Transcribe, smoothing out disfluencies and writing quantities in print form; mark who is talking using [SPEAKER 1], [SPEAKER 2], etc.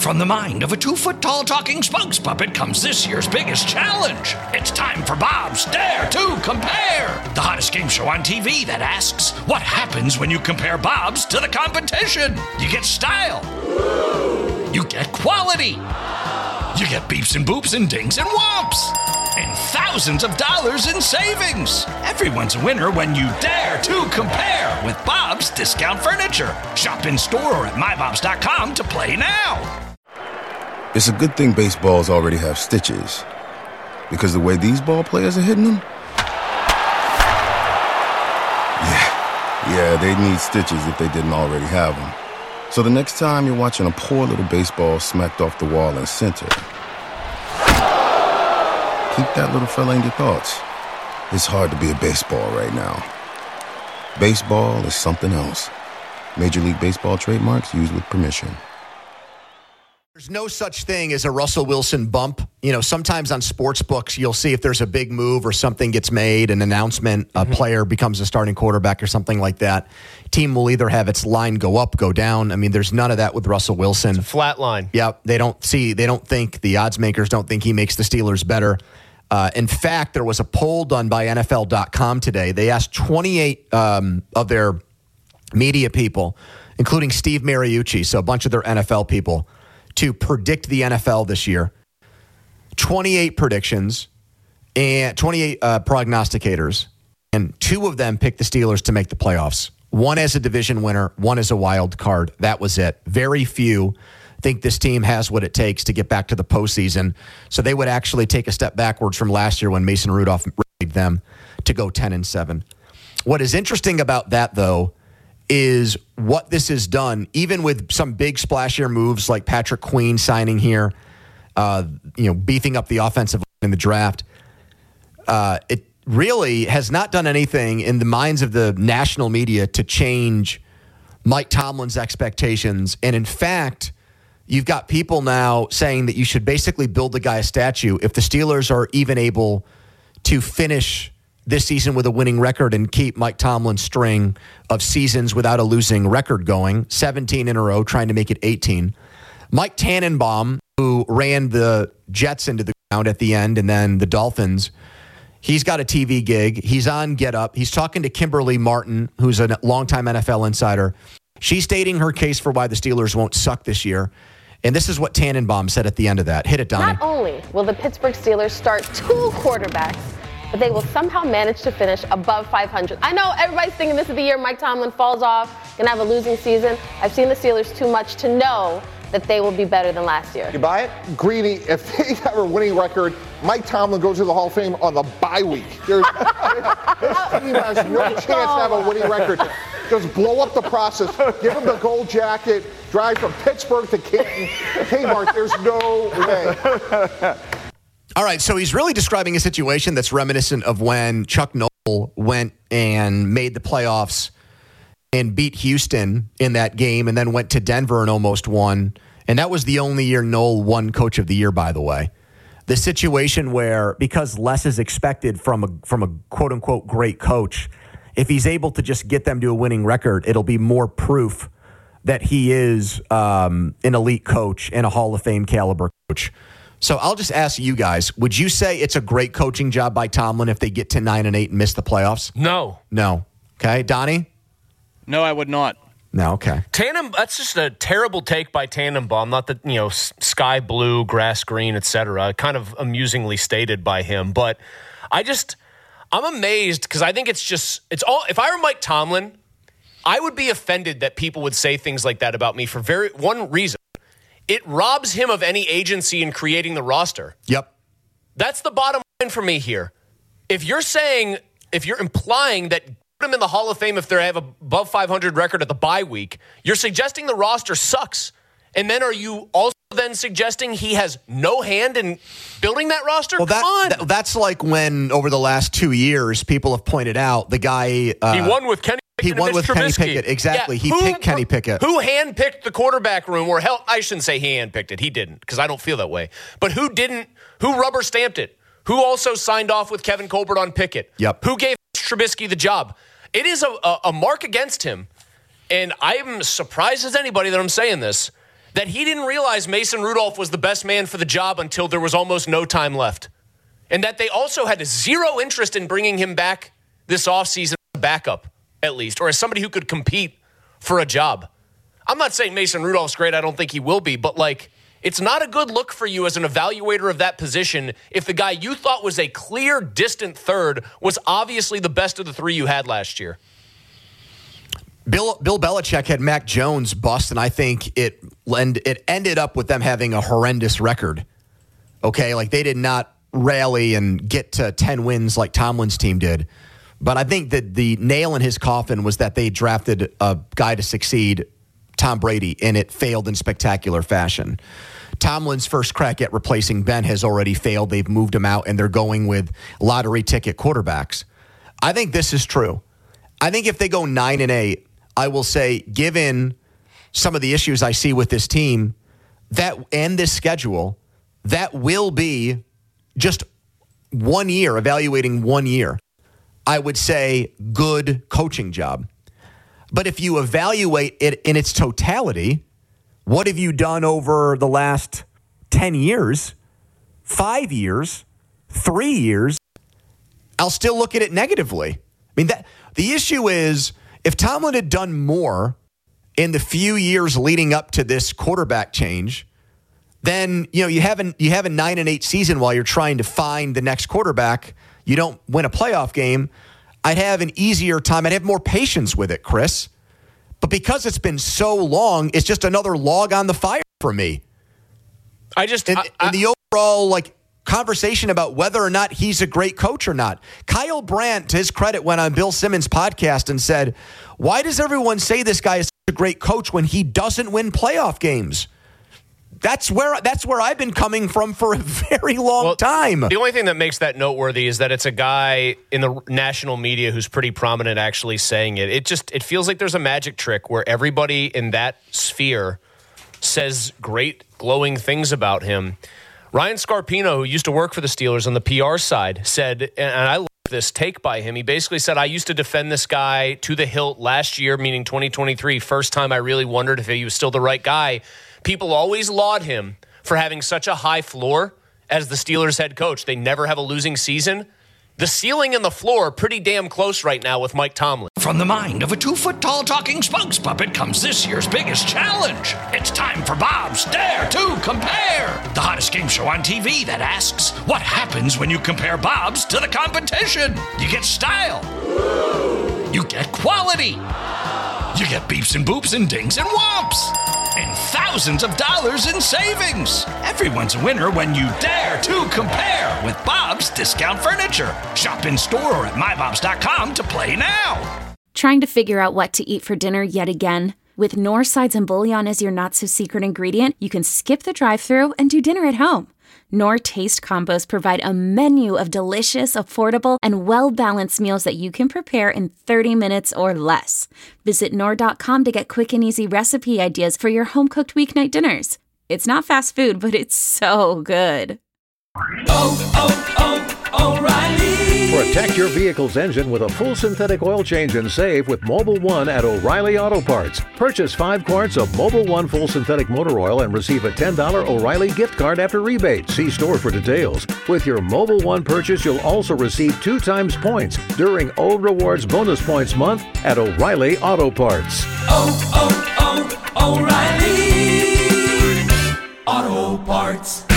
[SPEAKER 1] From the mind of a 2-foot-tall talking spokes puppet comes this year's biggest challenge. It's time for Bob's Dare to Compare, the hottest game show on TV that asks, what happens when you compare Bob's to the competition? You get style. You get quality. You get beeps and boops and dings and whomps. And thousands of dollars in savings. Everyone's a winner when you dare to compare with Bob's Discount Furniture. Shop in store or at mybobs.com to play now.
[SPEAKER 2] It's a good thing baseballs already have stitches, because the way these ball players are hitting them, yeah, they'd need stitches if they didn't already have them. So the next time you're watching a poor little baseball smacked off the wall in center, keep that little fella in your thoughts. It's hard to be a baseball right now. Baseball is something else. Major League Baseball trademarks used with permission.
[SPEAKER 3] There's no such thing as a Russell Wilson bump. You know, sometimes on sports books, you'll see if there's a big move or something gets made, an announcement, a player becomes a starting quarterback or something like that. Team will either have its line go up, go down. I mean, there's none of that with Russell Wilson.
[SPEAKER 4] It's a flat line.
[SPEAKER 3] Yep. They don't think, the odds makers don't think he makes the Steelers better. In fact, there was a poll done by NFL.com today. They asked 28 of their media people, including Steve Mariucci, so a bunch of their NFL people, to predict the NFL this year. 28 predictions and 28 prognosticators, and 2 of them picked the Steelers to make the playoffs. One as a division winner, one as a wild card. That was it. Very few think this team has what it takes to get back to the postseason. So they would actually take a step backwards from last year when Mason Rudolph rated them to go 10-7. What is interesting about that, though, is what this has done, even with some big splashier moves like Patrick Queen signing here, beefing up the offensive line in the draft. It really has not done anything in the minds of the national media to change Mike Tomlin's expectations. And in fact, you've got people now saying that you should basically build the guy a statue if the Steelers are even able to finish this season with a winning record and keep Mike Tomlin's string of seasons without a losing record going, 17 in a row, trying to make it 18. Mike Tannenbaum, who ran the Jets into the ground at the end and then the Dolphins, he's got a TV gig. He's on Get Up. He's talking to Kimberly Martin, who's a longtime NFL insider. She's stating her case for why the Steelers won't suck this year. And this is what Tannenbaum said at the end of that. Hit it, Donnie.
[SPEAKER 5] Not only will the Pittsburgh Steelers start 2 quarterbacks, but they will somehow manage to finish above 500. I know everybody's thinking this is the year Mike Tomlin falls off, going to have a losing season. I've seen the Steelers too much to know that they will be better than last year.
[SPEAKER 6] You buy it? Greedy, if they have a winning record, Mike Tomlin goes to the Hall of Fame on the bye week. This team has no chance to have a winning record. Just blow up the process. Give him the gold jacket. Drive from Pittsburgh to Canton. Kmart, there's no way.
[SPEAKER 3] All right, so he's really describing a situation that's reminiscent of when Chuck Noll went and made the playoffs and beat Houston in that game and then went to Denver and almost won. And that was the only year Noll won Coach of the Year, by the way. The situation where, because less is expected from a quote-unquote great coach, if he's able to just get them to a winning record, it'll be more proof that he is an elite coach and a Hall of Fame caliber coach. So I'll just ask you guys, would you say it's a great coaching job by Tomlin if they get to 9-8 and miss the playoffs?
[SPEAKER 4] No.
[SPEAKER 3] Okay, Donnie?
[SPEAKER 7] No, I would not.
[SPEAKER 3] No, okay.
[SPEAKER 4] That's just a terrible take by Tannenbaum. Not that, sky blue, grass green, etc. Kind of amusingly stated by him. But I'm amazed because I think it's all. If I were Mike Tomlin, I would be offended that people would say things like that about me for one reason. It robs him of any agency in creating the roster.
[SPEAKER 3] Yep.
[SPEAKER 4] That's the bottom line for me here. If you're implying that put him in the Hall of Fame if they have above 500 record at the bye week, you're suggesting the roster sucks. And then are you also then suggesting he has no hand in building that roster?
[SPEAKER 3] Well,
[SPEAKER 4] Come on.
[SPEAKER 3] That's like when over the last 2 years, people have pointed out the guy.
[SPEAKER 4] He won with Kenny Pickett.
[SPEAKER 3] He won with Kenny
[SPEAKER 4] Trubisky.
[SPEAKER 3] Pickett. Exactly. Yeah, he picked Kenny Pickett.
[SPEAKER 4] Who handpicked the quarterback room? Or hell, I shouldn't say he handpicked it. He didn't, because I don't feel that way. But who didn't? Who rubber stamped it? Who also signed off with Kevin Colbert on Pickett?
[SPEAKER 3] Yep.
[SPEAKER 4] Who gave Trubisky the job? It is a mark against him. And I am surprised as anybody that I'm saying this. that he didn't realize Mason Rudolph was the best man for the job until there was almost no time left. And that they also had zero interest in bringing him back this offseason as a backup, at least, or as somebody who could compete for a job. I'm not saying Mason Rudolph's great. I don't think he will be. But, it's not a good look for you as an evaluator of that position if the guy you thought was a clear, distant third was obviously the best of the three you had last year.
[SPEAKER 3] Bill Belichick had Mac Jones bust, and I think it ended up with them having a horrendous record. Okay, they did not rally and get to 10 wins like Tomlin's team did. But I think that the nail in his coffin was that they drafted a guy to succeed, Tom Brady, and it failed in spectacular fashion. Tomlin's first crack at replacing Ben has already failed. They've moved him out, and they're going with lottery ticket quarterbacks. I think this is true. I think if they go 9-8, I will say, given some of the issues I see with this team and this schedule, that will be just 1 year, evaluating 1 year. I would say good coaching job. But if you evaluate it in its totality, what have you done over the last 10 years, 5 years, 3 years? I'll still look at it negatively. The issue is, if Tomlin had done more in the few years leading up to this quarterback change, then you have a 9-8 season while you're trying to find the next quarterback. You don't win a playoff game. I'd have an easier time. I'd have more patience with it, Chris. But because it's been so long, it's just another log on the fire for me. In the overall conversation about whether or not he's a great coach or not. Kyle Brandt, to his credit, went on Bill Simmons' podcast and said, why does everyone say this guy is such a great coach when he doesn't win playoff games? That's where I've been coming from for a very long time.
[SPEAKER 4] The only thing that makes that noteworthy is that it's a guy in the national media who's pretty prominent actually saying it. It feels like there's a magic trick where everybody in that sphere says great, glowing things about him. Ryan Scarpino, who used to work for the Steelers on the PR side, said, and I love this take by him, he basically said, I used to defend this guy to the hilt last year, meaning 2023, first time I really wondered if he was still the right guy. People always laud him for having such a high floor as the Steelers head coach. They never have a losing season. The ceiling and the floor are pretty damn close right now with Mike Tomlin.
[SPEAKER 1] From the mind of a 2-foot-tall talking spokes puppet comes this year's biggest challenge. It's time for Bob's Dare to Compare, the hottest game show on TV that asks, what happens when you compare Bob's to the competition? You get style. You get quality. You get beeps and boops and dings and whomps. And thousands of dollars in savings. Everyone's a winner when you dare to compare with Bob's Discount Furniture. Shop in store or at mybobs.com to play now.
[SPEAKER 8] Trying to figure out what to eat for dinner yet again? With Knorr sides and bouillon as your not-so-secret ingredient, you can skip the drive-thru and do dinner at home. Knorr Taste Combos provide a menu of delicious, affordable, and well-balanced meals that you can prepare in 30 minutes or less. Visit Knorr.com to get quick and easy recipe ideas for your home-cooked weeknight dinners. It's not fast food, but it's so good.
[SPEAKER 9] O'Reilly. Protect your vehicle's engine with a full synthetic oil change and save with Mobil 1 at O'Reilly Auto Parts. Purchase 5 quarts of Mobil 1 full synthetic motor oil and receive a $10 O'Reilly gift card after rebate. See store for details. With your Mobil 1 purchase, you'll also receive 2 times points during O Rewards Bonus Points Month at O'Reilly Auto Parts.
[SPEAKER 10] O'Reilly Auto Parts.